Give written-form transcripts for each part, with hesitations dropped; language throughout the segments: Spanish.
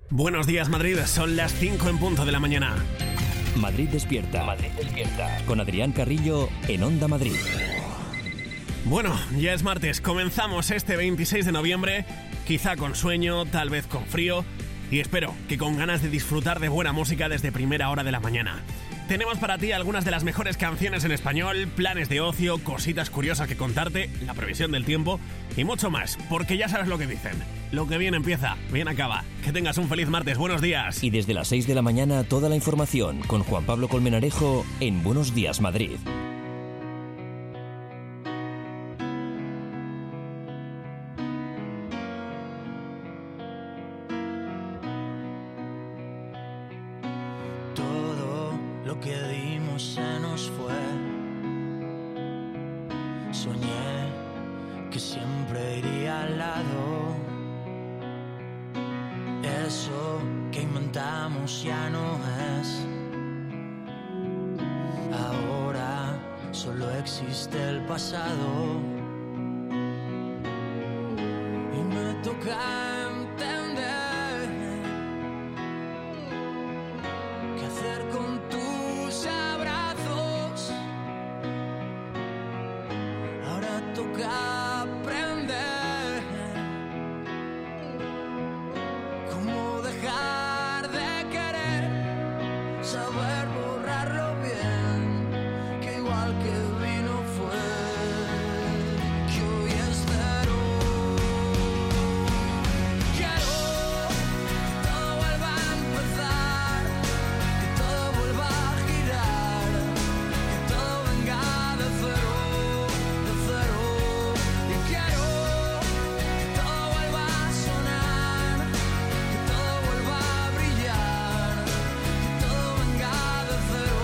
Buenos días, Madrid. Son las 5 en punto de la mañana. Madrid despierta. Madrid despierta. Con Adrián Carrillo en Onda Madrid. Bueno, ya es martes. Comenzamos este 26 de noviembre, quizá con sueño, tal vez con frío, y espero que con ganas de disfrutar de buena música desde primera hora de la mañana. Tenemos para ti algunas de las mejores canciones en español, planes de ocio, cositas curiosas que contarte, la previsión del tiempo y mucho más, porque ya sabes lo que dicen. Lo que bien empieza, bien acaba. Que tengas un feliz martes, buenos días. Y desde las 6 de la mañana toda la información con Juan Pablo Colmenarejo en Buenos Días Madrid. Lo que dimos se nos fue. Soñé que siempre iría al lado. Eso que inventamos ya no es. Ahora solo existe el pasado. Y me toca entender qué hacer con abrazos. Ahora toca aprender cómo dejar de querer, saber borrarlo bien, que igual que vino fue, que hoy es cero. Quiero que todo vuelva a empezar, que todo vuelva a girar, que todo venga de cero, y quiero que todo vuelva a sonar, que todo vuelva a brillar, que todo venga de cero,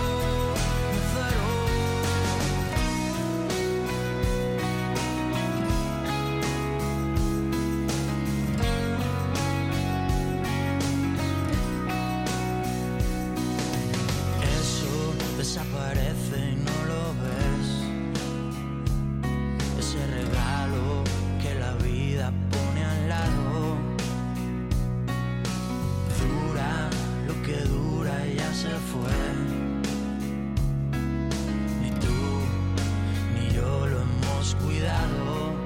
Eso desaparece y no lo ves. Ese regalo que la vida pone al lado. Dura lo que dura y ya se fue. Ni tú ni yo lo hemos cuidado.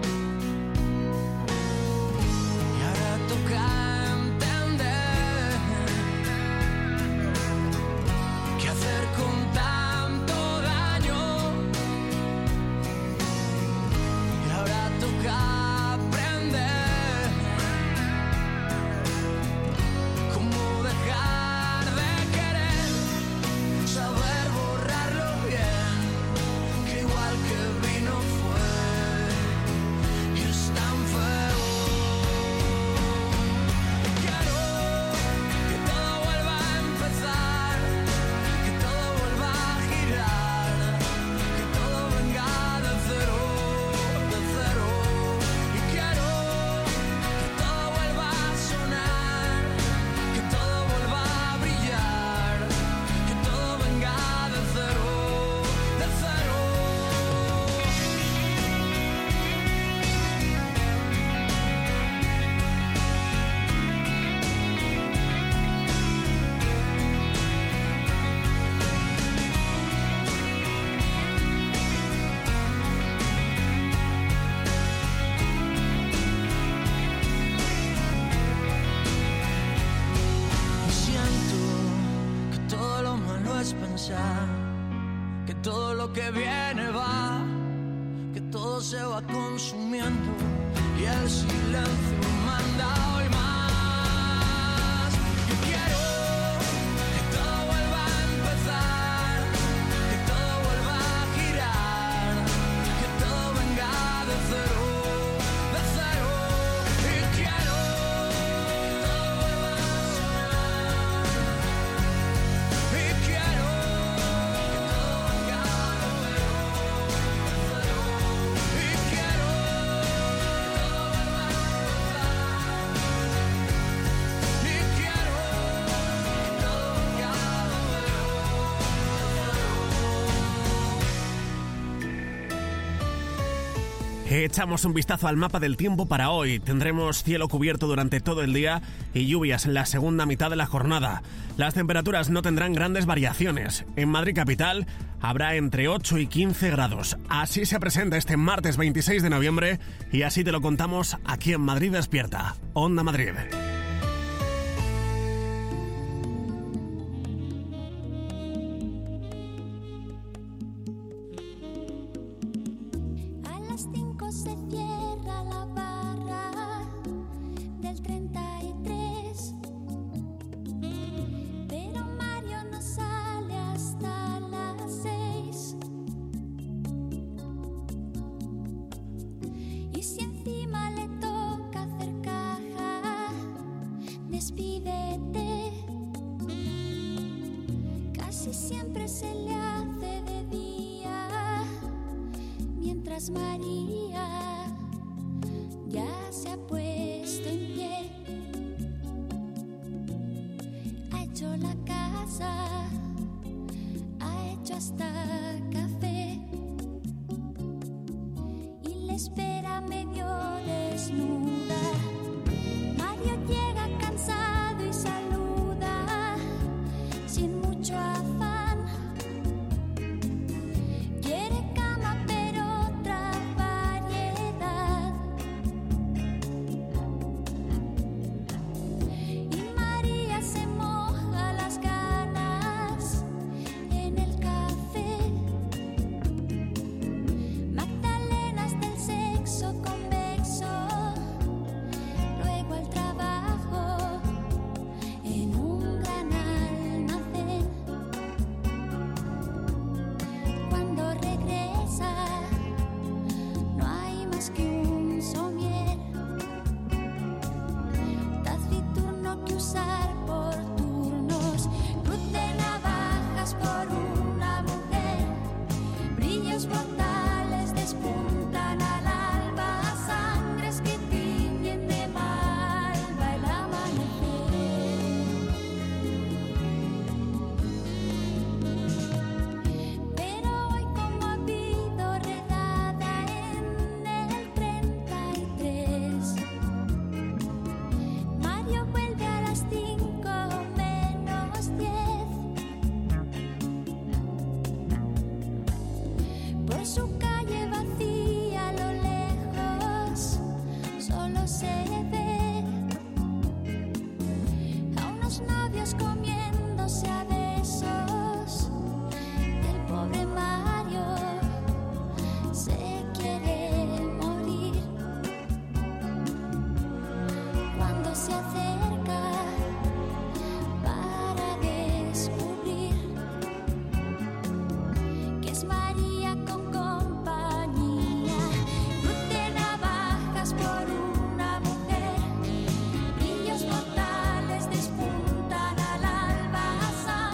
Y ahora toca entender qué hacer con tanto daño. Y ahora toca aprender cómo dejar de querer, saber borrarlo bien, que igual que vino fue, y es tan feo. Quiero que todo vuelva a empezar, que todo vuelva a girar, que todo venga de cero, y quiero que todo vuelva a sonar, que todo vuelva a brillar, que todo venga de cero, Y siento que todo lo malo es pensar que todo lo que viene va, que todo se va consumiendo y el silencio manda hoy más. Yo quiero que todo vuelva a empezar, que todo vuelva a girar, que todo venga de cero, y quiero que todo vuelva a sonar, y quiero que todo venga de cero, y quiero que todo vuelva a empezar. Echamos un vistazo al mapa del tiempo para hoy. Tendremos cielo cubierto durante todo el día y lluvias en la segunda mitad de la jornada. Las temperaturas no tendrán grandes variaciones. En Madrid capital habrá entre 8 y 15 grados. Así se presenta este martes 26 de noviembre y así te lo contamos aquí en Madrid Despierta. Onda Madrid. Se cierra la barra del 33, pero Mario no sale hasta las 6. Y si encima le toca hacer caja, despídete. Casi siempre se le hace de día, mientras María ya se ha puesto en pie, ha hecho la casa, ha hecho hasta café y le espera medio desnuda. Mario llega cansado y saluda sin mucho afán. Quiere cama pero otra variedad. Y María se moja las ganas en el café. Magdalenas del sexo convexo, luego al trabajo en un gran almacén. Cuando regresa no hay más que un somier, taciturno que usar por turnos, cruz de navajas por una mujer, brillos mortales despuntan al alba, sangres que tiñen de malva el amanecer. Pero hoy como ha habido redada en el 33, Mario vuelve a las 5 menos 10. Por su calle vacía a lo lejos solo se ve a unos novios comiéndose a besos. El pobre Mario se quiere morir cuando se acerca para descubrir que es María con compañía. Cruz de navajas por una mujer, brillos mortales despuntan al alba,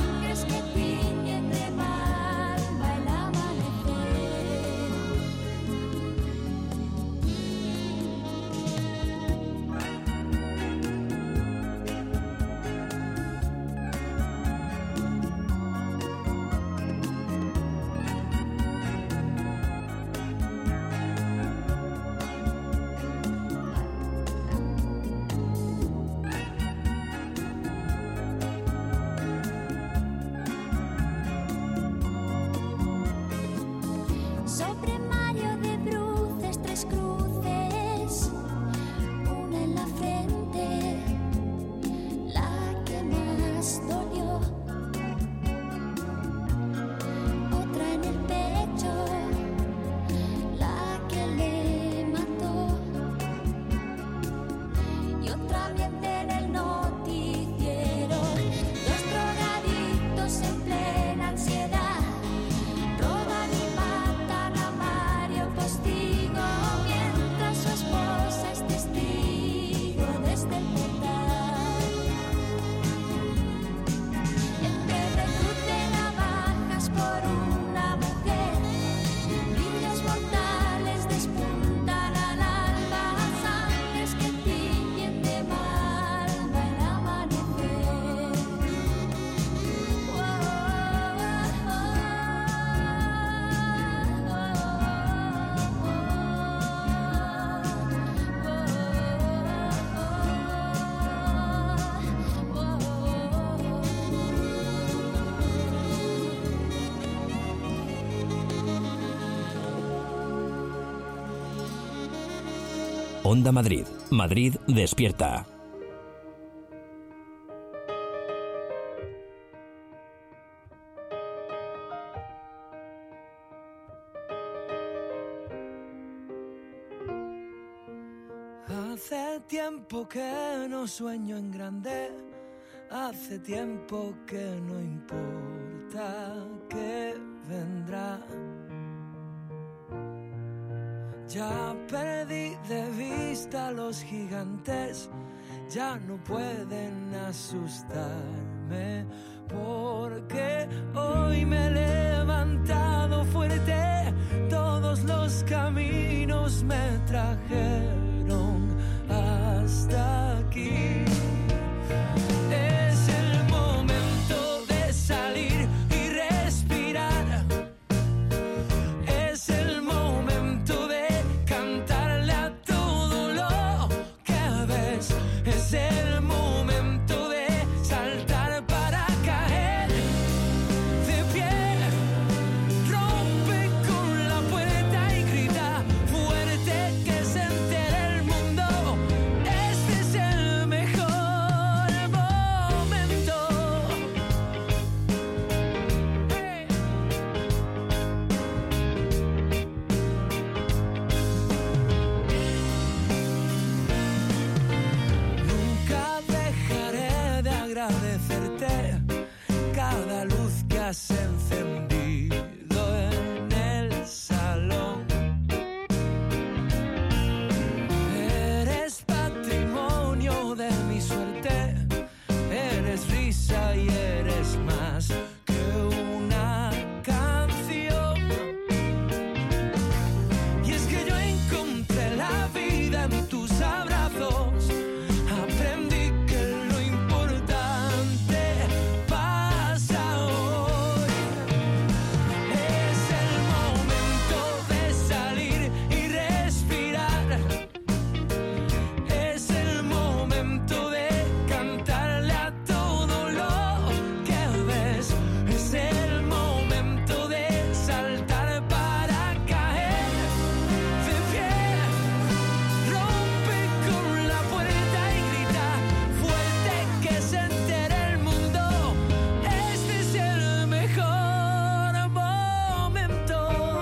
Onda Madrid. Madrid despierta. Hace tiempo que no sueño en grande, hace tiempo que no importa qué vendrá. Ya perdí de vista a los gigantes, ya no pueden asustarme, porque hoy me he levantado fuerte, todos los caminos me trajeron hasta aquí. Es el momento de salir y respirar. Es el momento de cantarle a todo lo que ves. Es el momento de saltar para caer de pie. Rompe con la puerta y grita fuerte que se entere el mundo. Este es el mejor momento. Hey. Nunca dejaré de agradecerte cada luz que has encendido en el salón. Eres patrimonio de mi suerte, eres risa y eres más que una canción. Y es que yo encontré la vida en tus abrazos, aprendí que lo importante pasa hoy. Es el momento de salir y respirar. Es el momento de cantarle a todo lo que ves. Es el momento de saltar para caer de pie. Rompe con la puerta y grita fuerte que se entere el mundo. Este es el mejor momento.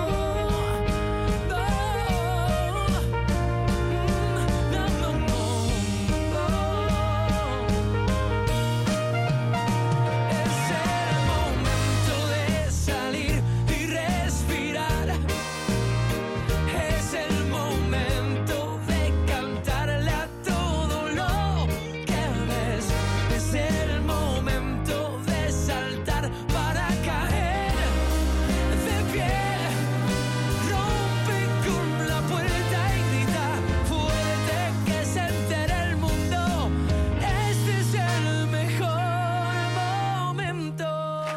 Es el momento de salir y respirar. Es el momento de cantarle a todo lo que ves. Es el momento de saltar para caer de pie. Rompe con la puerta y grita fuerte que se entere el mundo. Este es el mejor momento.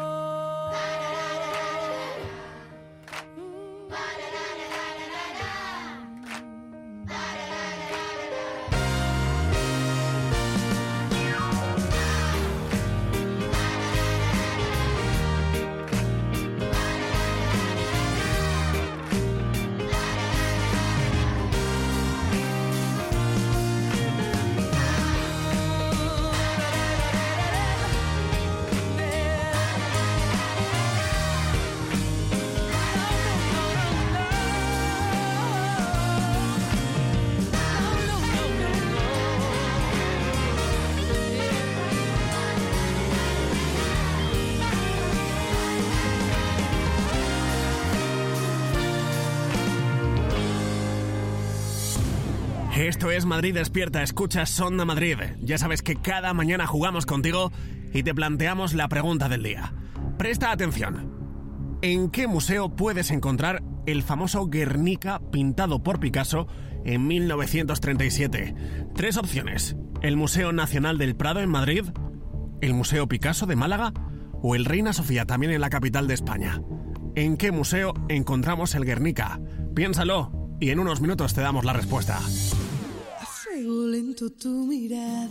Esto es Madrid Despierta, escuchas Onda Madrid. Ya sabes que cada mañana jugamos contigo y te planteamos la pregunta del día. Presta atención. ¿En qué museo puedes encontrar el famoso Guernica pintado por Picasso en 1937? 3 opciones. ¿El Museo Nacional del Prado en Madrid? ¿El Museo Picasso de Málaga? ¿O el Reina Sofía, también en la capital de España? ¿En qué museo encontramos el Guernica? Piénsalo y en unos minutos te damos la respuesta. A fuego lento tu mirada,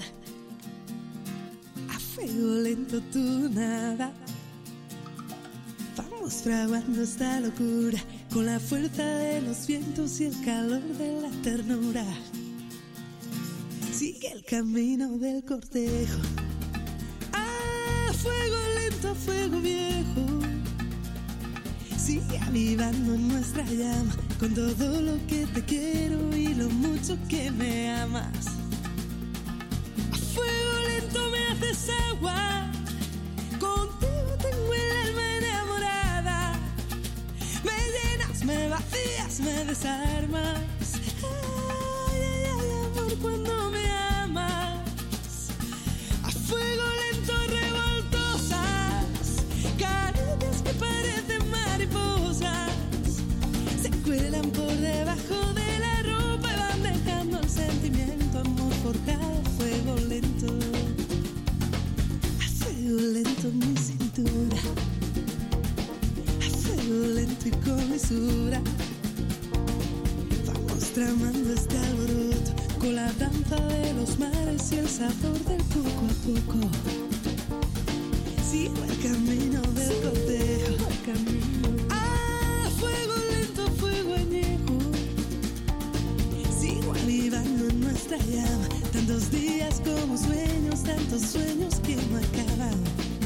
a fuego lento tu nada. Vamos fraguando esta locura con la fuerza de los vientos y el calor de la ternura. camino del cortejo. A fuego lento, a fuego viejo. Sigue avivando nuestra llama con todo lo que te quiero y lo mucho que me amas. A fuego lento me haces agua. Contigo tengo el alma enamorada. Me llenas, me vacías, me desarmas. Ay, ay, ay, amor, cuando me amas. A fuego lento revoltosas, caricias que parecen mariposas. Se cuelan por debajo de la ropa y van dejando el sentimiento, amor forjado a fuego lento. A fuego lento mi cintura. A fuego lento y con mesura. Vamos tramando este alboroto con la danza de los mares y el sabor del poco a poco. Sigo el camino del cortejo. A fuego lento, fuego añejo. Sigo avivando nuestra llama. Tantos días como sueños, tantos sueños que no acaban.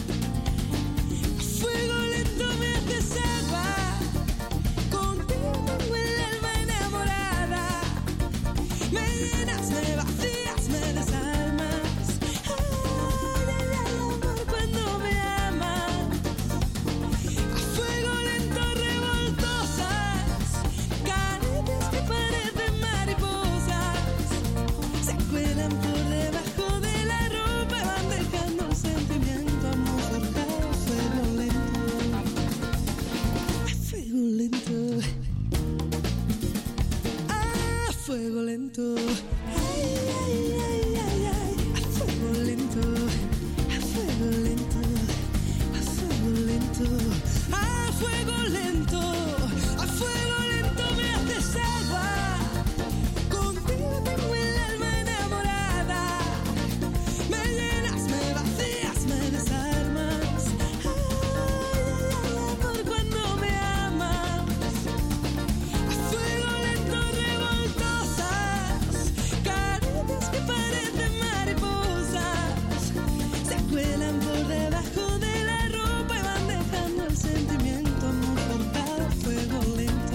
A fuego lento me haces agua. Contigo tengo el alma enamorada. Me llenas, me vacías, me desarmas. Ay, ay, ay, amor, cuando me amas. A fuego lento revoltosas, caricias que parecen mariposas. Se cuelan por debajo de la ropa y van dejando el sentimiento, amor forjado a fuego lento. A fuego lento. A fuego lento. Ay, ay, ay, ay, ay. A fuego lento. A fuego lento. A fuego lento. A fuego lento. A fuego lento me haces agua. Contigo tengo el alma enamorada. Me llenas, me vacías, me desarmas. Ay, ay, ay, amor, cuando me amas. A fuego lento revoltosas, caricias que parecen mariposas. Se cuelan por debajo de la ropa y van dejando el sentimiento, amor forjado a fuego lento.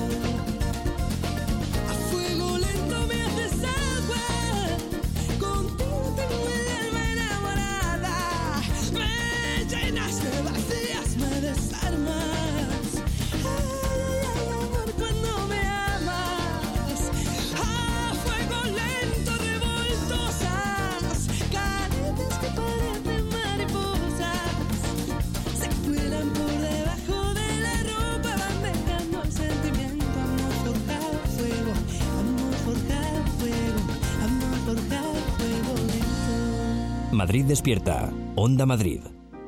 A fuego lento me haces agua. Contigo tengo el alma enamorada. Me llenas, me vacías, me desarmas. Ay, ay, ay, amor, cuando me amas. A fuego lento revoltosas, caricias que parecen mariposas. Se cuelan por debajo de la ropa, van dejando el sentimiento, amor forjado a fuego. Amor forjado a fuego. Amor forjado a fuego lento. Madrid despierta. Onda Madrid.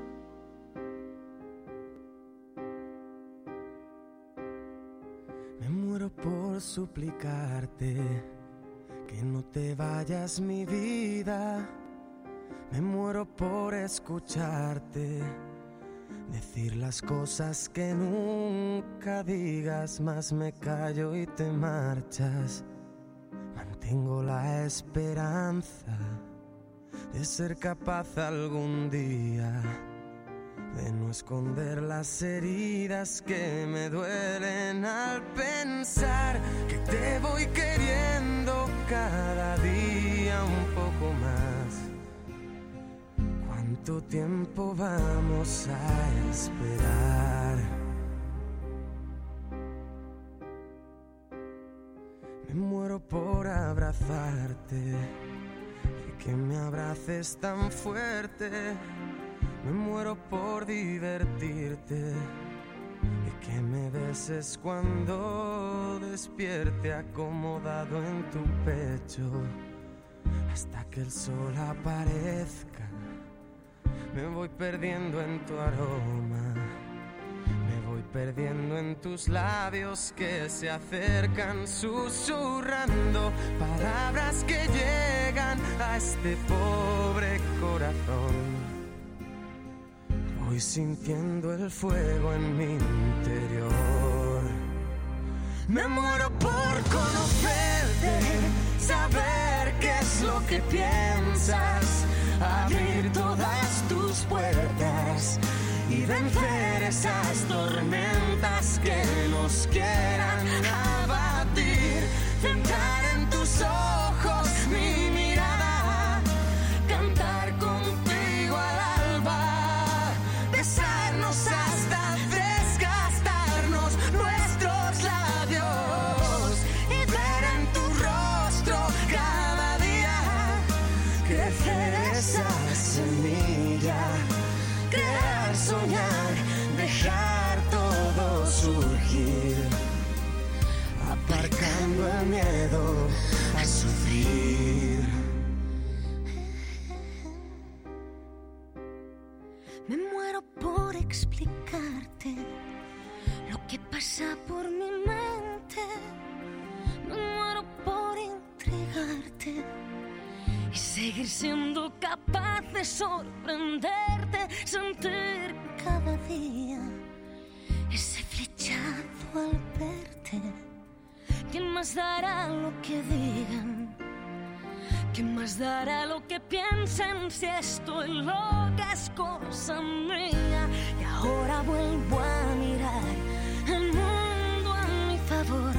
Me muero por suplicarte que no te vayas, mi vida. Me muero por escucharte decir las cosas que nunca digas, más me callo y te marchas. Mantengo la esperanza de ser capaz algún día de no esconder las heridas que me duelen al pensar que te voy queriendo cada día un poco más. ¿Cuánto tiempo vamos a esperar? Me muero por abrazarte y que me abraces tan fuerte. Me muero por divertirte y que me beses cuando despierte acomodado en tu pecho hasta que el sol aparezca. Me voy perdiendo en tu aroma, me voy perdiendo en tus labios que se acercan susurrando palabras que llegan a este pobre corazón. Voy sintiendo el fuego en mi interior. Me muero por conocerte, saber que es lo que piensas, abrir todas tus puertas y vencer esas tormentas que nos quieran abatir. Centrar en tus ojos mi mirada, cantar contigo al alba, besarnos hasta desgastarnos nuestros labios y ver en tu rostro cada día crecer esa semilla, crear, soñar, dejar todo surgir, aparcando el miedo a sufrir. Me muero por explicarte lo que pasa por mi mente. Me muero por entregarte y seguir siendo capaz de sorprenderte, sentir cada día ese flechazo al verte. ¿Quién más dará lo que digan? ¿Quién más dará lo que piensen si estoy loca es cosa mía? Y ahora vuelvo a mirar el mundo a mi favor.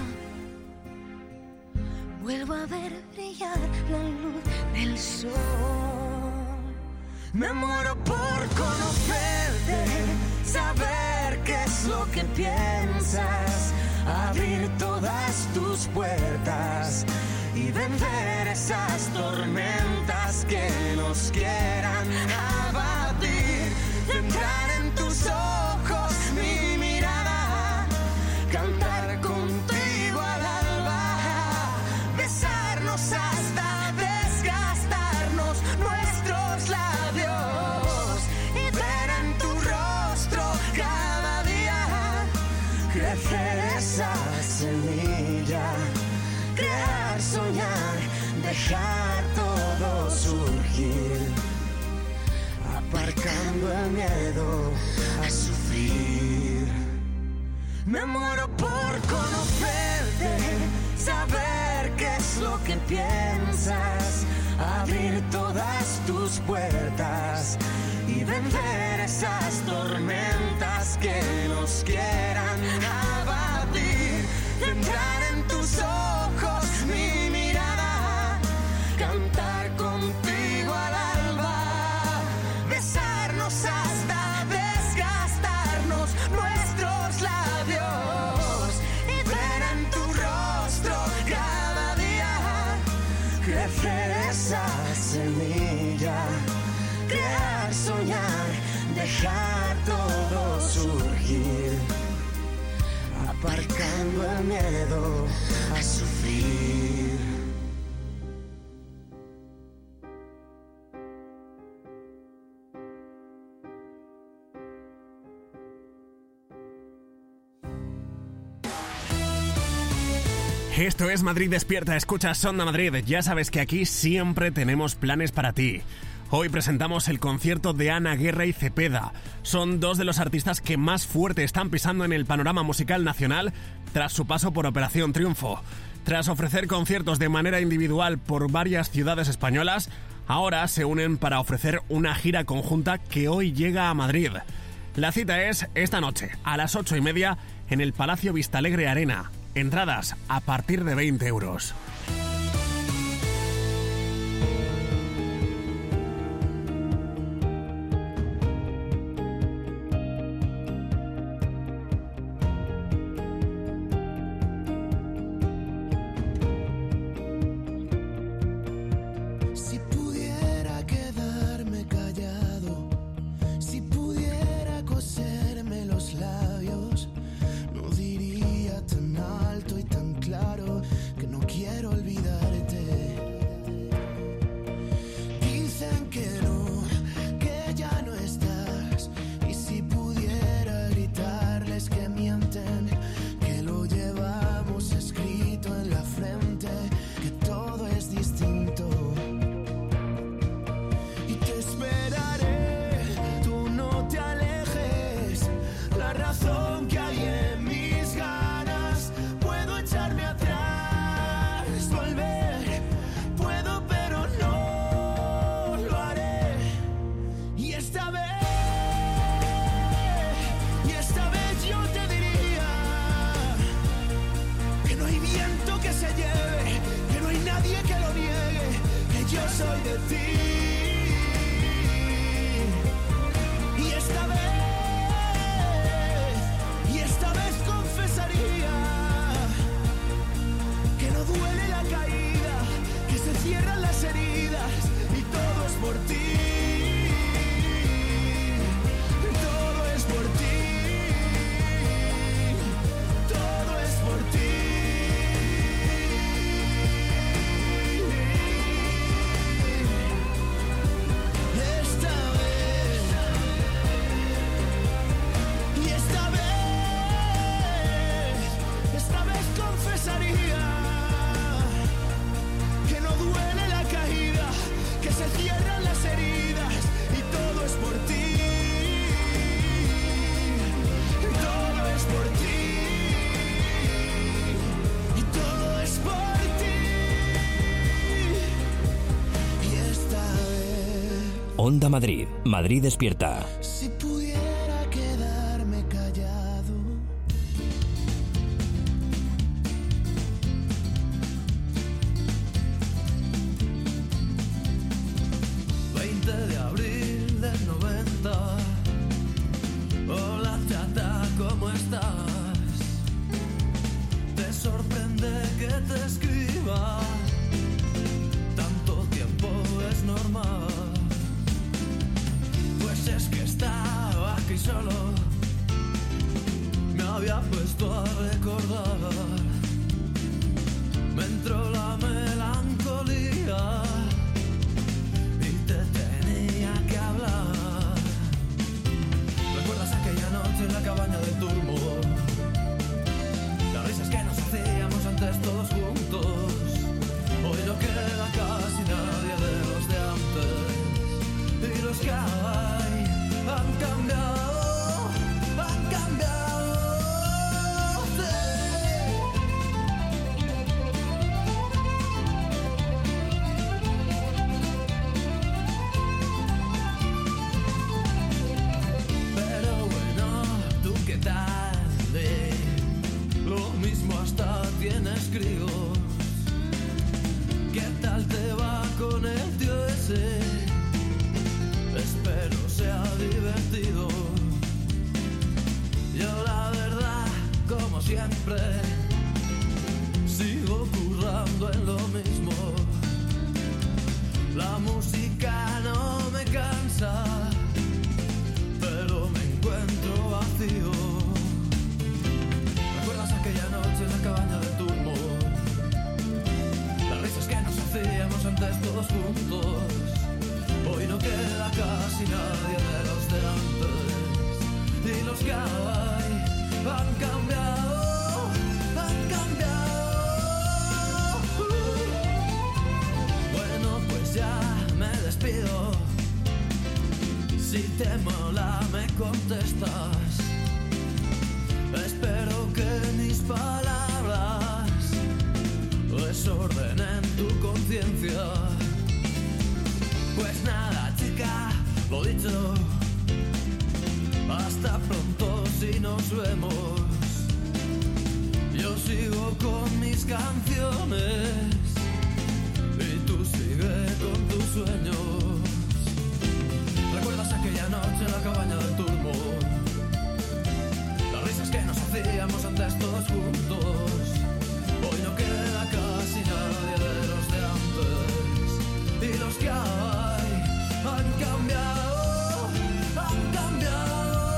Vuelvo a ver brillar la luz del sol. Me muero por conocerte, saber qué es lo que piensas, abrir todas tus puertas y vencer esas tormentas que nos quieran abatir. Centrar en tus ojos mi mirada, cantar contigo al alba, besarnos hasta desgastarnos nuestros labios y ver en tu rostro cada día crecer esa semilla, crear, soñar, dejar todo surgir, aparcando el miedo a sufrir. Me muero por conocerte, saber qué es lo que piensas, abrir todas tus puertas y vencer esas tormentas que nos quieran abatir. Centrar en tus ojos mi mirada, cantar contigo al alba, besarnos hasta desgastarnos nuestros labios y ver en tu rostro cada día crecer esa semilla, crear, soñar, dejar todo surgir, aparcando el miedo a sufrir. Esto es Madrid Despierta, escuchas Onda Madrid. Ya sabes que aquí siempre tenemos planes para ti. Hoy presentamos el concierto de Ana Guerra y Cepeda. Son dos de los artistas que más fuerte están pisando en el panorama musical nacional tras su paso por Operación Triunfo. Tras ofrecer conciertos de manera individual por varias ciudades españolas, ahora se unen para ofrecer una gira conjunta que hoy llega a Madrid. La cita es esta noche, a las 8:30, en el Palacio Vistalegre Arena. Entradas a partir de 20 euros. Si pudiera quedarme callado, si pudiera coserme los labios, no diría tan alto y tan claro que no quiero esta vez yo te diría que no hay viento que se lleve, que no hay nadie que lo niegue, que yo soy de ti. Y esta vez confesaría que no duele la caída, que se cierran las heridas y todo es por ti. Todo es por ti. Todo es por ti. Esta vez confesaría que no duele la caída, que se cierran las heridas y todo es por ti. Todo es por ti. Y todo es por ti. Y esta vez Onda Madrid. Madrid despierta. si pudiera quedarme callado. 20 de abril del 90. Hola chata, ¿cómo estás? Te sorprende que te escriba. Tanto tiempo es normal. Pues es que estaba aquí solo. Me había puesto a recordar. Me entró la melancolía y te tenía que hablar. ¿Recuerdas aquella noche en la cabaña del turmo? Las risas que nos hacíamos antes todos juntos. Hoy no queda casi nadie de los de antes. Y los que hay han cambiado, han cambiado. Sí. Pero bueno, ¿tú qué tal? Lo mismo hasta tienes críos. ¿Qué tal te va con el tío ese? Espero sea divertido. Yo la verdad, como siempre, sigo currando en lo mismo. La música no me cansa, pero me encuentro vacío. ¿Recuerdas aquella noche en la cabaña del turmo? Las risas que nos hacíamos antes todos juntos. Hoy no queda casi nadie de los de antes. Y los que hay han cambiado, han cambiado. Bueno, pues ya me despido. Si te mola me contestas. Espero que mis palabras desordenen tu conciencia. Pues nada, chica, lo dicho. Hasta pronto si nos vemos. Yo sigo con mis canciones y tú sigue con tus sueños. ¿Recuerdas aquella noche en la cabaña del turmo? Las risas que nos hacíamos antes todos juntos. Hoy no queda casi nadie de los de antes. Y los que hay han cambiado, han cambiado.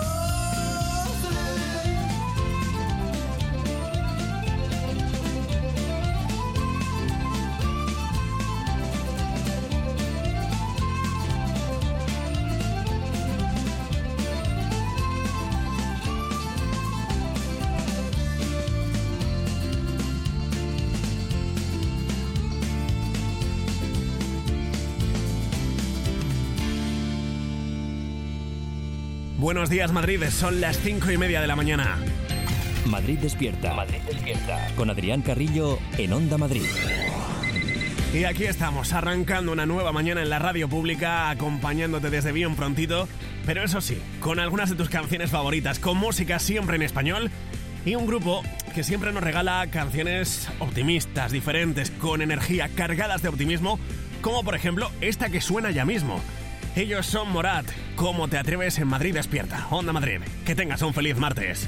Buenos días, Madrid. Son las 5:30 de la mañana. Madrid despierta. Madrid despierta. Con Adrián Carrillo en Onda Madrid. Y aquí estamos, arrancando una nueva mañana en la radio pública, acompañándote desde bien prontito, pero eso sí, con algunas de tus canciones favoritas, con música siempre en español y un grupo que siempre nos regala canciones optimistas, diferentes, con energía, cargadas de optimismo, como por ejemplo esta que suena ya mismo. Ellos son Morat. ¿Cómo te atreves en Madrid Despierta? Onda Madrid. Que tengas un feliz martes.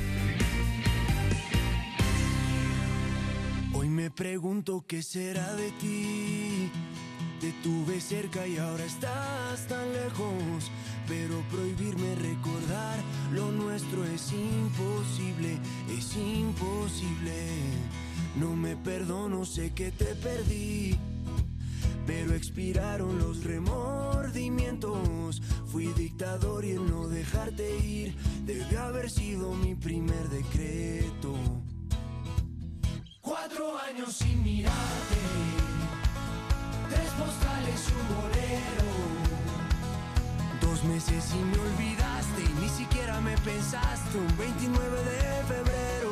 Hoy me pregunto qué será de ti. Te tuve cerca y ahora estás tan lejos. Pero prohibirme recordar lo nuestro es imposible, es imposible. No me perdono, sé que te perdí, pero expiraron los remordimientos. Fui dictador y el no dejarte ir debe haber sido mi primer decreto. 4 años sin mirarte, 3 postales y un bolero. 2 meses y me olvidaste y ni siquiera me pensaste. Un 29 de febrero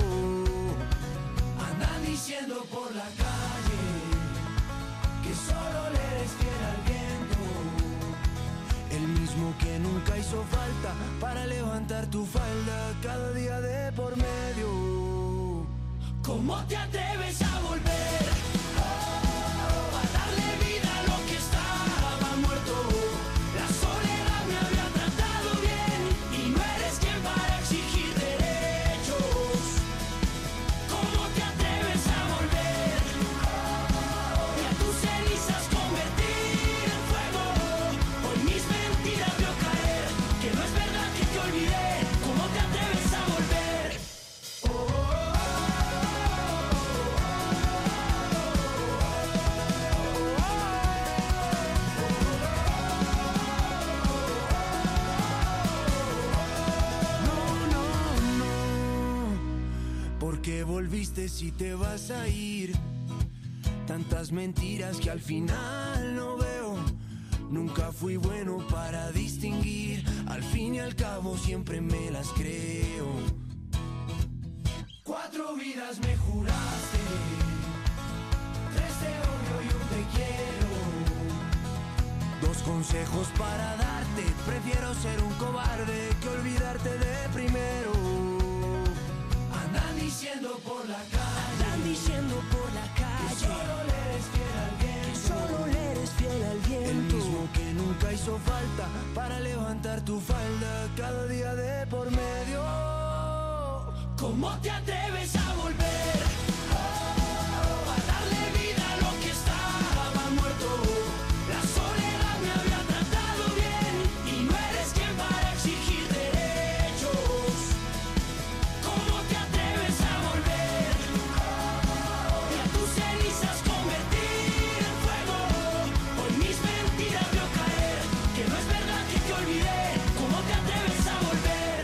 andan diciendo por la calle que solo le eres fiel al viento, el mismo que nunca hizo falta para levantar tu falda cada día de por medio. ¿Cómo te atreves a volver? Oh, a darle vida a lo que estaba muerto. La soledad me había tratado bien y no eres quien para exigir derechos. ¿Cómo te atreves a volver? Y a tus cenizas convertir en fuego. Hoy mis mentiras veo caer, que no es verdad que te olvidé. ¿Cómo te atreves a volver? ¿Por qué volviste si te vas a ir? Tantas mentiras que al final no veo. Nunca fui bueno para distinguir. Al fin y al cabo siempre me las creo. 4 vidas me juraste, 3 te odio y 1 te quiero. 2 consejos para darte. Prefiero ser un cobarde que olvidarte de primero. Andan diciendo por la calle, que solo le eres fiel al viento, el mismo que nunca hizo falta para levantar tu falda cada día de por medio. ¿Cómo te atreves a volver? Oh, a darle vida a lo que estaba muerto. La soledad me había tratado bien y no eres quien para exigir derechos. ¿Cómo te atreves a volver? Y a tus cenizas convertir en fuego. Hoy mis mentiras veo caer, que no es verdad que te olvidé. ¿Cómo te atreves a volver?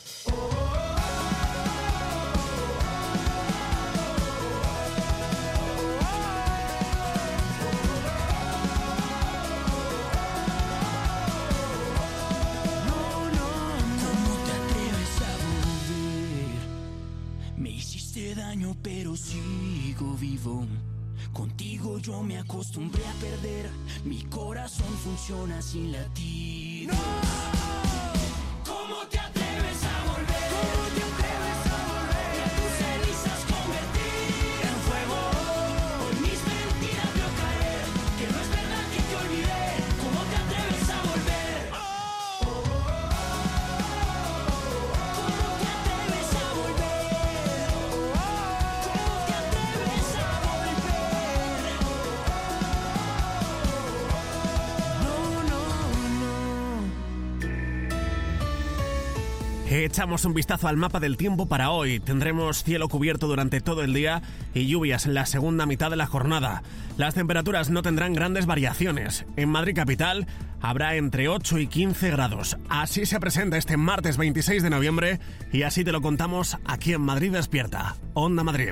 ¿Cómo te atreves a volver? Me hiciste daño pero sigo vivo. Contigo yo me acostumbré a perder. Mi corazón funciona sin latir. ¿Cómo te atreves a volver? Y a tus cenizas convertir en fuego. Hoy mis mentiras veo caer, que no es verdad que te olvidé. ¿Cómo te atreves a volver? ¿Cómo te atreves a volver? ¿Cómo te atreves a volver? Echamos un vistazo al mapa del tiempo para hoy. Tendremos cielo cubierto durante todo el día y lluvias en la segunda mitad de la jornada. Las temperaturas no tendrán grandes variaciones. En Madrid capital habrá entre 8 y 15 grados. Así se presenta este martes 26 de noviembre y así te lo contamos aquí en Madrid Despierta. Onda Madrid.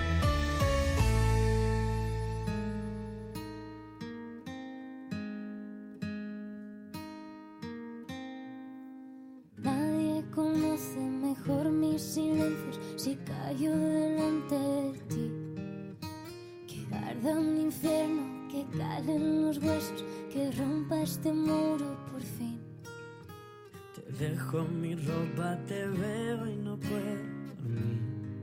Nadie conoce mejor mis silencios si callo delante de ti. Que arda un infierno que calen los huesos, que rompa este muro por fin. Te dejo mi ropa, te veo y no puedo dormir.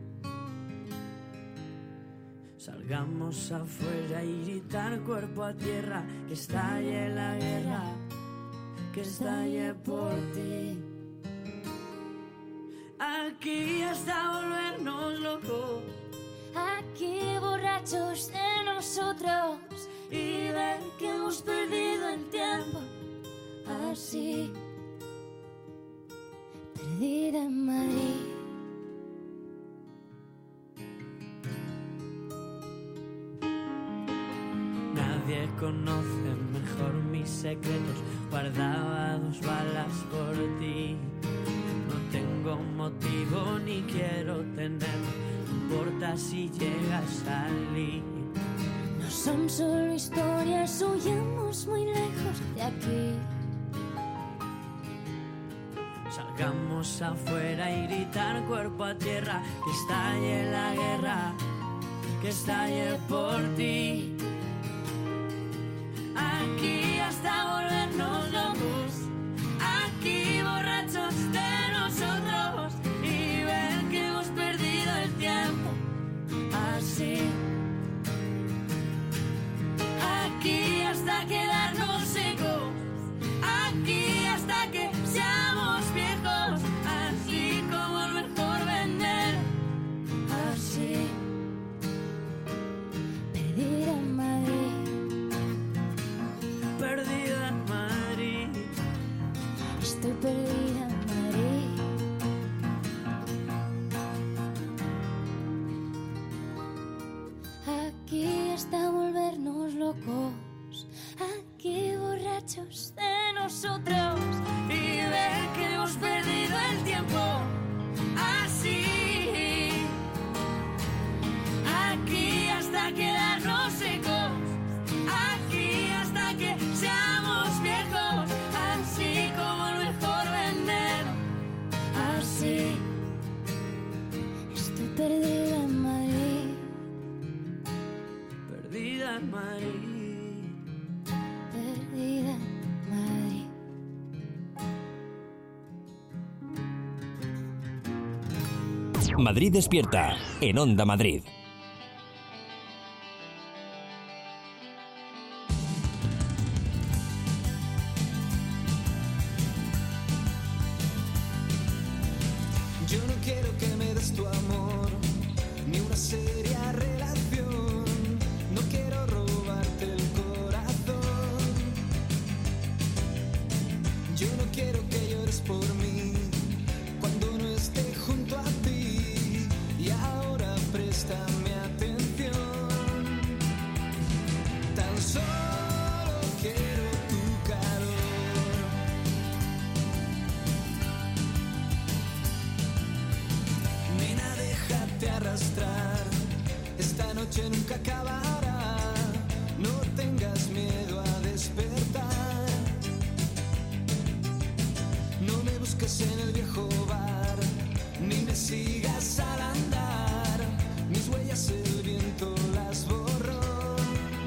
Salgamos afuera y gritar cuerpo a tierra, que estalle la guerra, que estalle por ti. Aquí hasta volvernos locos, Aquí borrachos de nosotros y ver que hemos perdido el tiempo. así, perdida en Madrid. Nadie conoce mejor mis secretos, guardaba 2 balas por ti. No tengo motivo ni quiero tener, no importa si llega a salir. No son solo historias, huyamos muy lejos de aquí. Salgamos afuera y gritar cuerpo a tierra, que estalle la guerra, que estalle por ti. Aquí hasta volvernos locos, aquí borrachos de nosotros y ver que hemos perdido el tiempo. Así, aquí hasta quedarnos secos, aquí hasta que seamos viejos, así como el mejor vender. Así, perdida en Madrid. Perdida en Madrid, Estoy perdida en Madrid. Aquí hasta volvernos locos, aquí borrachos de nosotros y ver que hemos perdido el tiempo. Así, aquí hasta quedarnos secos, aquí hasta que seamos viejos, así como el mejor vender. Así, estoy perdida en Madrid. Perdida en Madrid, Perdida en Madrid. Madrid despierta en Onda Madrid. Yo no quiero que me des tu amor, ni una seria relación. No quiero robarte el corazón. Yo no quiero que llores por mí cuando no esté junto a ti. Y ahora préstame atención. Tan solo quiero tu calor. Nena, déjate arrastrar, esta noche nunca acabará. No tengas miedo a despertar. No me busques en el viejo bar, ni me sigas al andar. Mis huellas el viento las borró.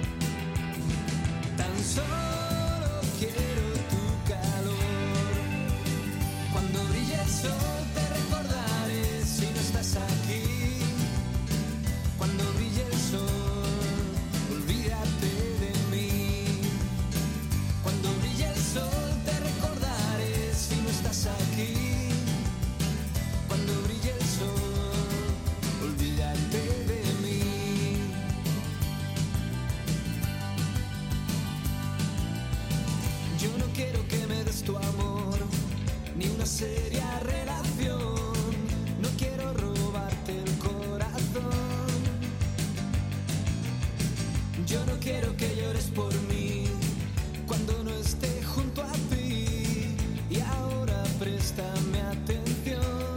Tan solo quiero tu calor. Cuando brille el sol te recordaré si no estás aquí. Cuando brille el sol, olvídate de mí. Cuando brille el sol te recordaré si no estás aquí. Cuando brille el sol, olvídate de mí. Yo no quiero que me des tu amor, ni una seria relación. No quiero robarte el corazón. Yo no quiero que llores por mí cuando no esté junto a ti. Y ahora préstame atención.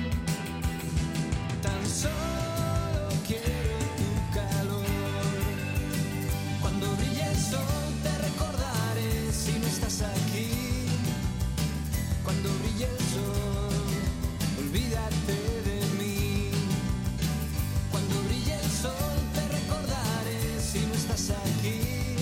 Tan solo quiero tu calor. Cuando brille el sol te recordaré si no estás aquí. Cuando brille el sol, olvídate de mí. Cuando brille el sol te recordaré si no estás aquí.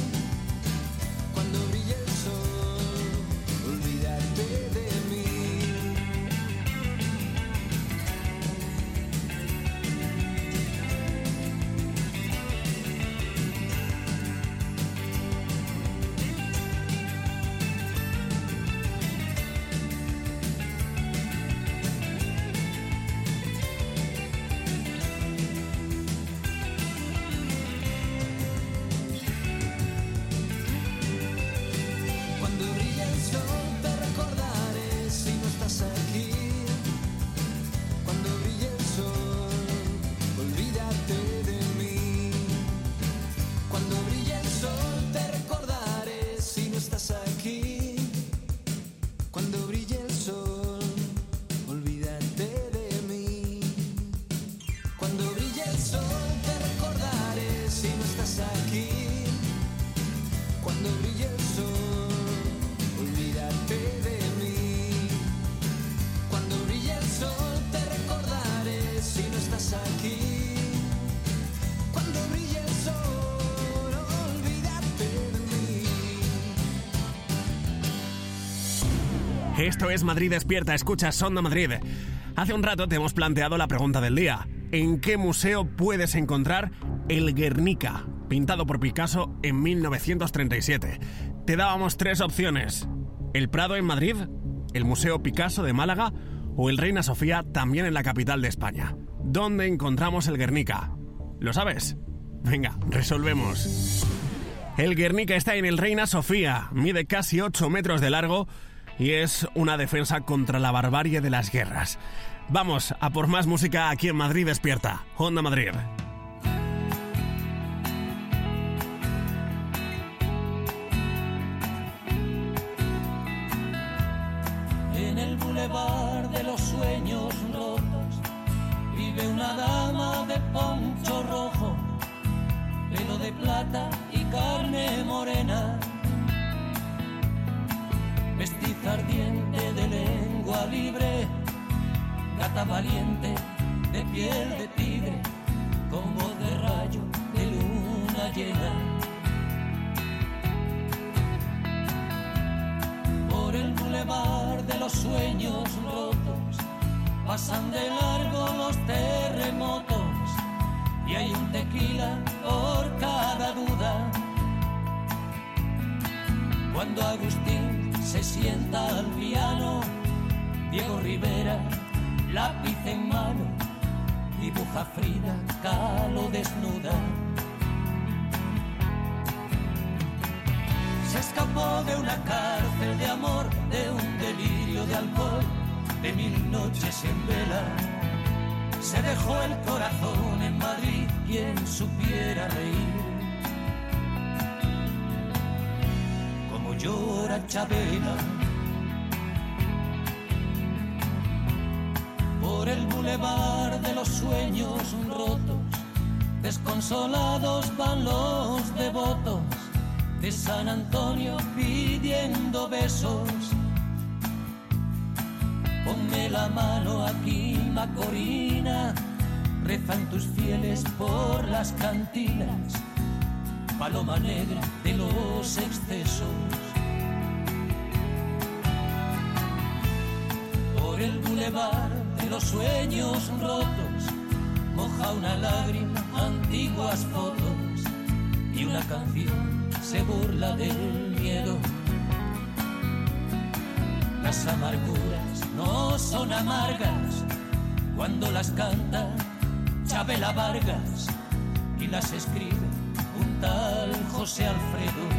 Esto es Madrid Despierta, escuchas Onda Madrid. Hace un rato te hemos planteado la pregunta del día. ¿En qué museo puedes encontrar el Guernica, pintado por Picasso en 1937? Te dábamos 3 opciones. El Prado en Madrid, el Museo Picasso de Málaga o el Reina Sofía, también en la capital de España. ¿Dónde encontramos el Guernica? ¿Lo sabes? Venga, resolvemos. El Guernica está en el Reina Sofía, mide casi 8 metros de largo y es una defensa contra la barbarie de las guerras. Vamos a por más música aquí en Madrid Despierta, Onda Madrid. En el bulevar de los sueños rotos vive una dama de poncho rojo, pelo de plata y carne morena, mestiza ardiente de lengua libre, gata valiente de piel de tigre, con voz de rayo de luna llena. Por el bulevar de los sueños rotos pasan de largo los terremotos y hay un tequila por cada duda. Cuando Agustín se sienta al piano, Diego Rivera, lápiz en mano, dibuja Frida Kahlo desnuda. Se escapó de una cárcel de amor, de un delirio de alcohol, de 1000 noches en vela. Se dejó el corazón en Madrid, quien supiera reír. Como llora Chabela. Por el bulevar de los sueños rotos, desconsolados van los devotos de San Antonio pidiendo besos. Ponme la mano aquí, Macorina, rezan tus fieles por las cantinas, paloma negra de los excesos. Por el bulevar de los sueños rotos moja una lágrima antiguas fotos y una canción se burla del miedo. Las amarguras no son amargas cuando las canta Chabela Vargas y las escribe un tal José Alfredo.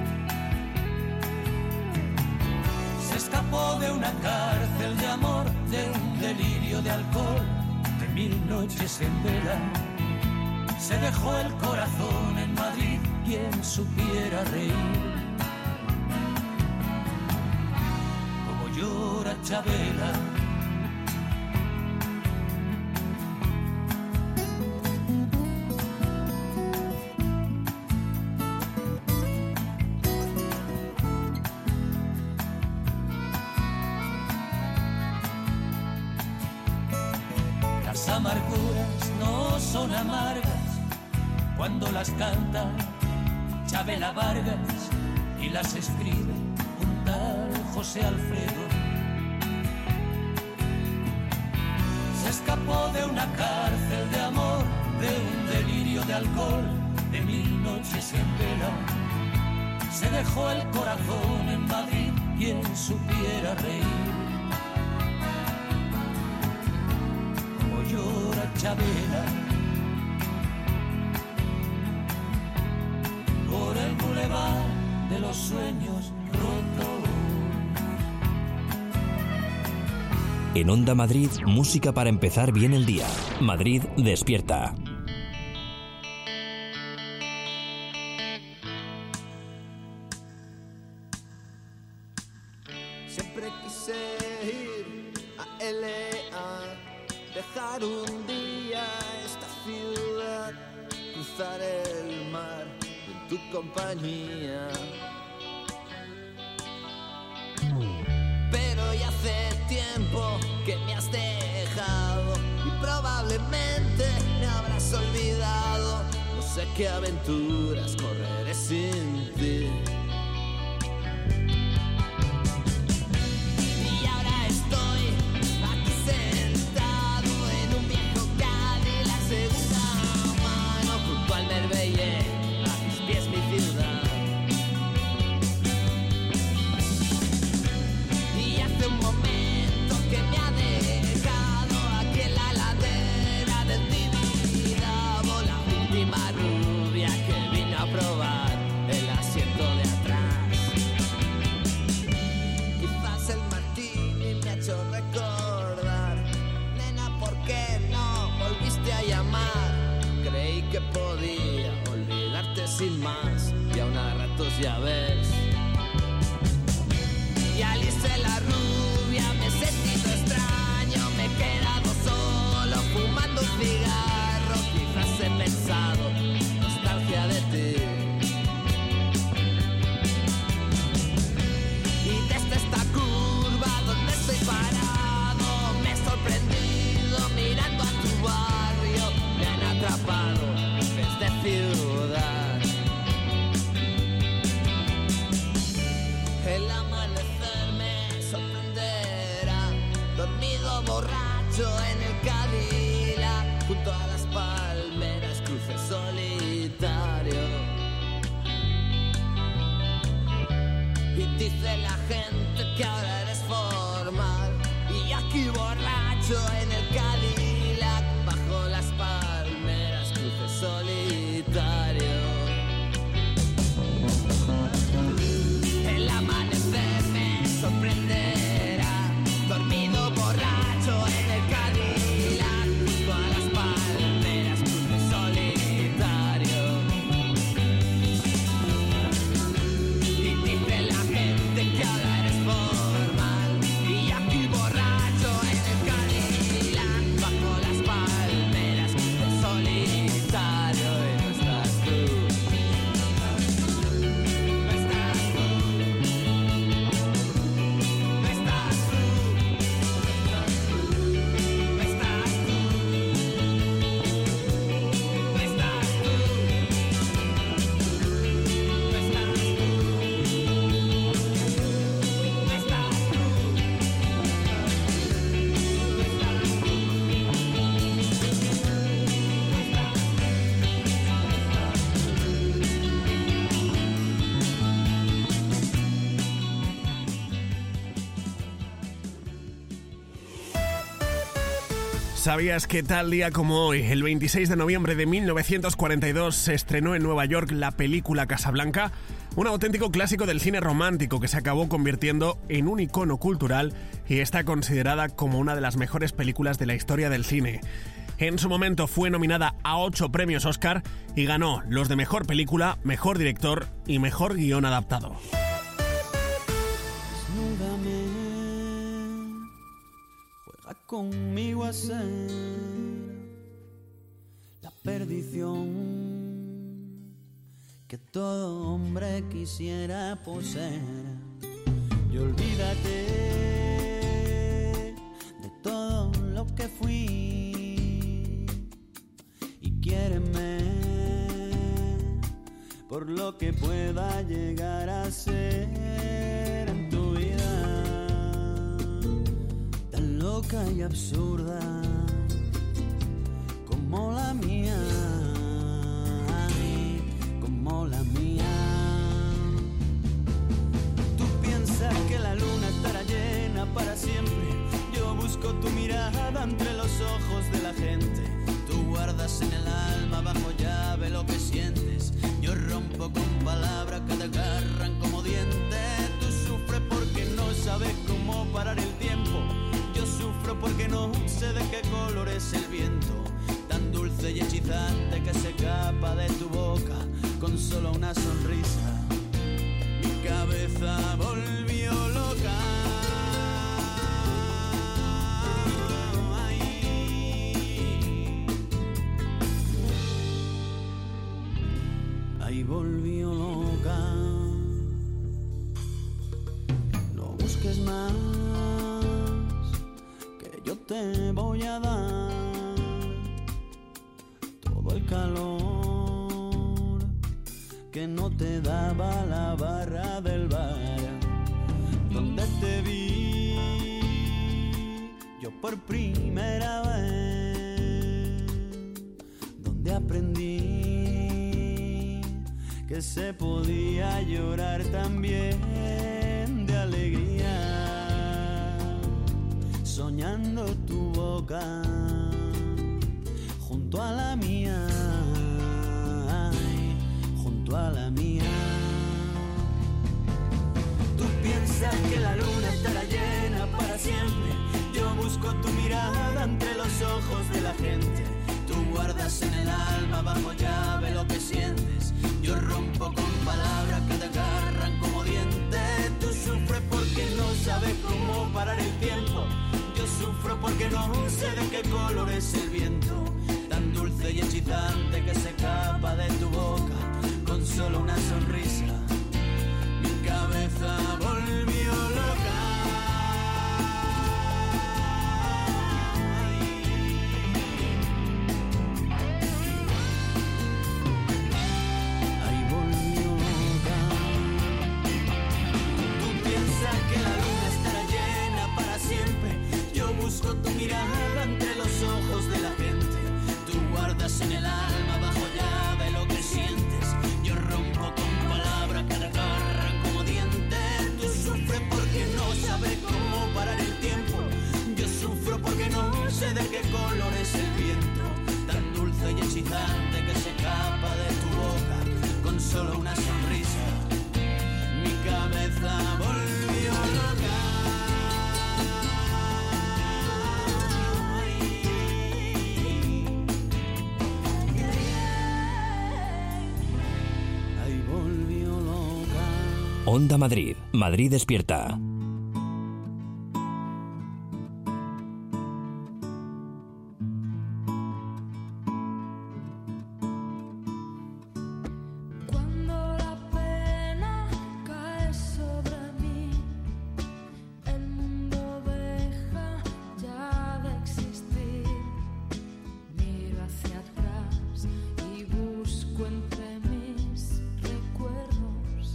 Se escapó de una cárcel de amor, de un delirio de alcohol, de 1000 noches en vela. Se dejó el corazón en Madrid, quien supiera reír. Como llora Chabela. Las amarguras no son amargas cuando las canta Chabela Vargas y las escribe un tal José Alfredo. Se escapó de una cárcel de amor, de un delirio de alcohol, de 1000 noches en vela. Se dejó el corazón en Madrid, quien supiera reír. Como llora Chabela. Por el bulevar de los sueños rotos. En Onda Madrid, música para empezar bien el día. Madrid Despierta. Siempre quise ir a L.A., dejar un día esta ciudad, cruzar el mar en tu compañía. Pero ya hace tiempo que me has dejado y probablemente me habrás olvidado. No sé qué aventuras correré sin ti. Y ya ves. Y Alice la rubia, me he sentido extraño, me he quedado solo fumando un cigarro. Quizás he pensado, nostalgia de ti. Y desde esta curva donde estoy parado, me he sorprendido mirando a tu barrio. Me han atrapado luces de ciudad. El amanecer me sorprenderá, dormido borracho en el Cadillac, junto a las palmeras cruce solitario. Y dice la gente que ahora eres formal, y aquí borracho en el Cadillac, bajo las palmeras cruce solitario. El amanecer me sorprenderá, dormido borracho en el Cadillac, junto a las palmeras cruce solitario. Y dice la gente que ahora eres formal, y aquí borracho en el Cadillac, bajo las palmeras cruce solitario. Y no estás tú. ¿Sabías que tal día como hoy, el 26 de noviembre de 1942, se estrenó en Nueva York la película Casablanca? Un auténtico clásico del cine romántico que se acabó convirtiendo en un icono cultural y está considerada como una de las mejores películas de la historia del cine. En su momento fue nominada a 8 premios Oscar y ganó los de Mejor Película, Mejor Director y Mejor Guión Adaptado. Conmigo a ser la perdición que todo hombre quisiera poseer. Y olvídate de todo lo que fui y quiéreme por lo que pueda llegar a ser en tu vida. Loca y absurda como la mía, como la mía. Tú piensas que la luna estará llena para siempre. Yo busco tu mirada entre los ojos de la gente. Tú guardas en el alma bajo llave lo que sientes. Yo rompo con palabras que te agarran como dientes. Tú sufres porque no sabes cómo parar el tiempo. Yo sufro porque no sé de qué color es el viento, tan dulce y hechizante que se escapa de tu boca con solo una sonrisa. Mi cabeza volvió loca. Ahí volvió loca. No busques más, yo te voy a dar todo el calor que no te daba la barra del bar donde te vi yo por primera vez, donde aprendí que se podía llorar también de alegría, soñando tu boca junto a la mía, junto a la mía. Tú piensas que la luna estará llena para siempre. Yo busco tu mirada entre los ojos de la gente. Tú guardas en el alma bajo llave lo que sientes. Yo rompo con palabras que te agarran porque no sé de qué color es el viento, tan dulce y hechizante que se escapa de tu boca con solo una sonrisa. Mi cabeza volvió loca. Ahí volvió loca. Tú piensas que la luna estará llena para siempre. Yo busco tu mirada entre los ojos de la gente. Tú guardas en el alma bajo llave lo que sientes. Yo rompo con palabras que agarran como dientes. Tú sufres porque no sabes cómo parar el tiempo. Yo sufro porque no sé de qué color es el viento, tan dulce y hechizante que se escapa de tu boca con solo una sonrisa. Mi cabeza volvió loca. Ahí volvió loca. Onda Madrid. Madrid despierta. Cuando la pena cae sobre mí, el mundo deja ya de existir. Miro hacia atrás y busco entre mis recuerdos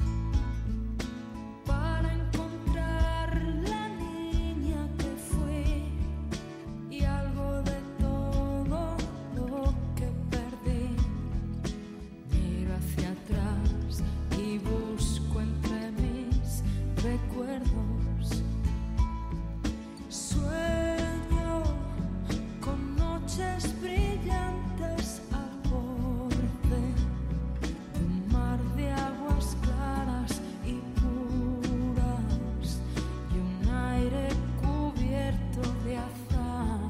para encontrar la niña que fui y algo de todo lo que perdí. Miro hacia atrás y busco entre mis recuerdos. Sueño con noches brillantes al borde de un mar de aguas claras y puras y un aire cubierto de azar.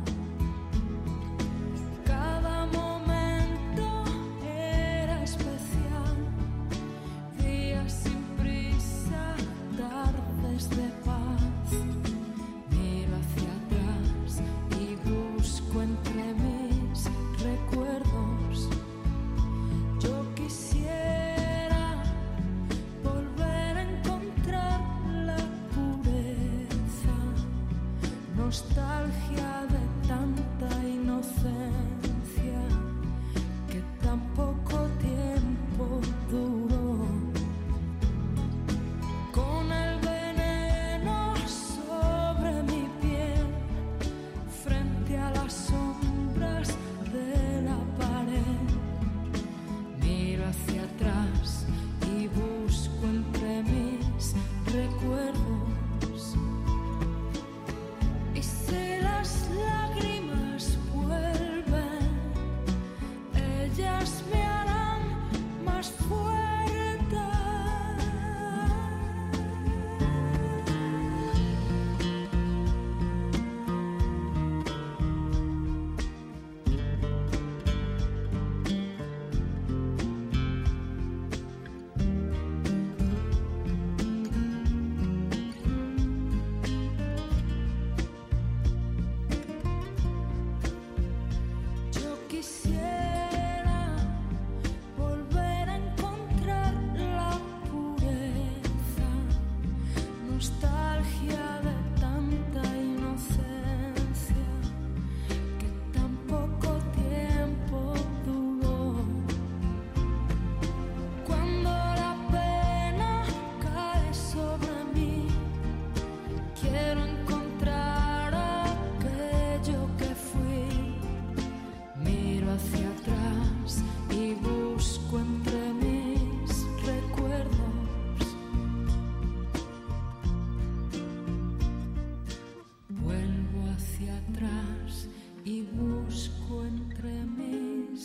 Cada momento era especial, días sin prisa, tardes de paz. Miro hacia atrás y busco entre mis recuerdos. Yo quisiera volver a encontrar la pureza, nostalgia de tanta inocencia que tan poco tiempo duró. Con el veneno sobre mi piel, frente a las sombras de la pared. Miro hacia atrás y busco entre mis recuerdos. Y si las lágrimas vuelven, ellas me harán más fuerte. Yo quisiera volver a encontrar la pureza, nostalgia de tanta inocencia que tan poco tiempo duró. Cuando la pena cae sobre mí, quiero encontrar aquello que fui. Miro hacia atrás y busco entre mis recuerdos. Vuelvo hacia atrás y busco entre mis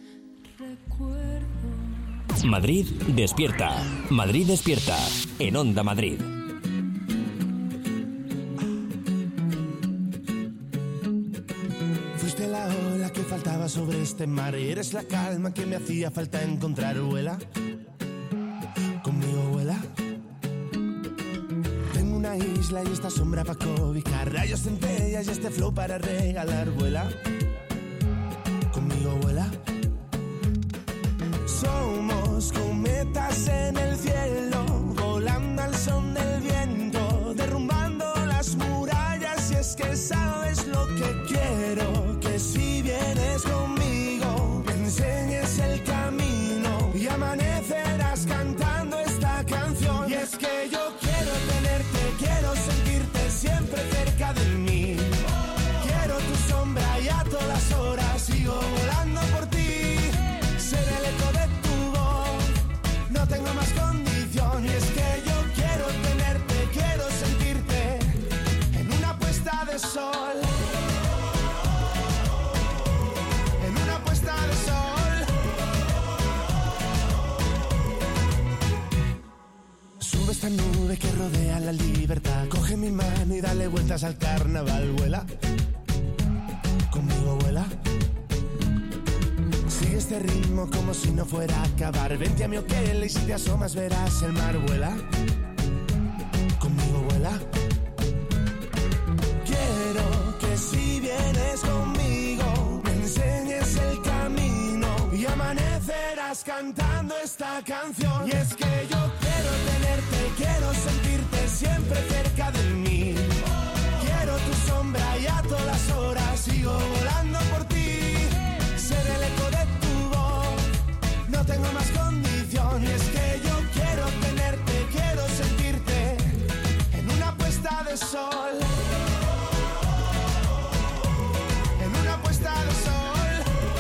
recuerdos. Madrid despierta. Madrid despierta. En Onda Madrid. Fuiste la ola que faltaba sobre este mar. Eres la calma que me hacía falta encontrar. Vuela conmigo, vuela. Tengo una una isla y esta sombra pa' cobijar. Rayos, centellas y este flow para regalar. Vuela, conmigo vuela. Somos cometas en el cielo, volando al son del viento, derrumbando las murallas. Y es que sabes lo que quiero, que si vienes conmigo me enseñes el camino y amanecerás cantando esta canción. Y es que yo quiero tenerte, quiero sentirte siempre cerca de mí. Quiero tu sombra y a todas horas sigo volando por ti. Ser el eco de tu voz, no tengo más condición. Y es que yo quiero tenerte, quiero sentirte en una puesta de sol. En una puesta de sol. Sube esta nube que rodea la libertad. Coge mi mano y dale vueltas al carnaval. Vuela, conmigo vuela. Sigue este ritmo como si no fuera a acabar. Vente a mi hotel y si te asomas verás el mar. Vuela, conmigo vuela. Quiero que si vienes conmigo me enseñes el camino y amanecerás cantando esta canción. Y es que yo quiero tenerte, quiero sentirte siempre cerca de mí. Quiero tu sombra y a todas horas sigo volando por ti. Ser el eco de tu voz, no tengo más condición. Y es que yo quiero tenerte, quiero sentirte en una puesta de sol. En una puesta de sol.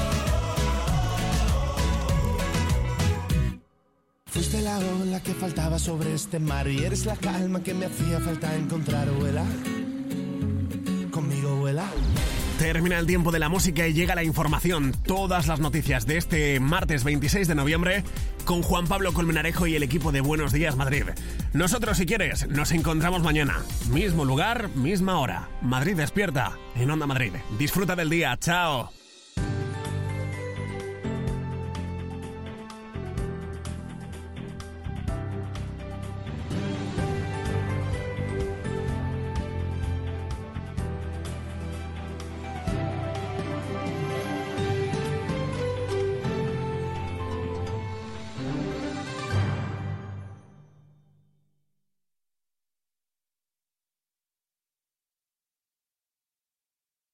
Fuiste la ola que faltaba sobre este mar y eres la calma que me hacía falta encontrar. Vuela, conmigo vuela. Termina el tiempo de la música y llega la información. Todas las noticias de este martes 26 de noviembre con Juan Pablo Colmenarejo y el equipo de Buenos Días Madrid. Nosotros, si quieres, nos encontramos mañana. Mismo lugar, misma hora. Madrid despierta en Onda Madrid. Disfruta del día. Chao.